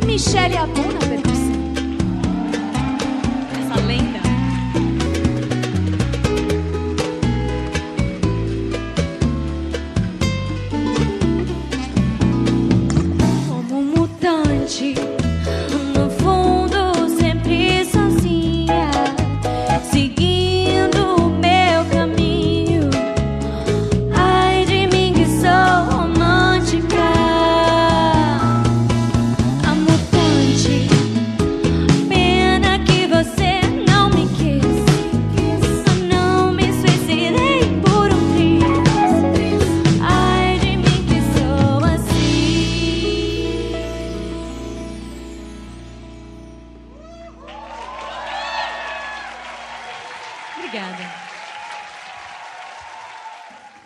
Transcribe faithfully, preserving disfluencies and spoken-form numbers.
Michele Abu na percussão. Essa lenda. Como um mutante, no fundo sempre sozinha, seguindo o meu caminho. Ai de mim que sou romântica. A mutante, pena que você não me quis. Não me suicidei por um triz. Ai de mim que sou assim. Obrigada.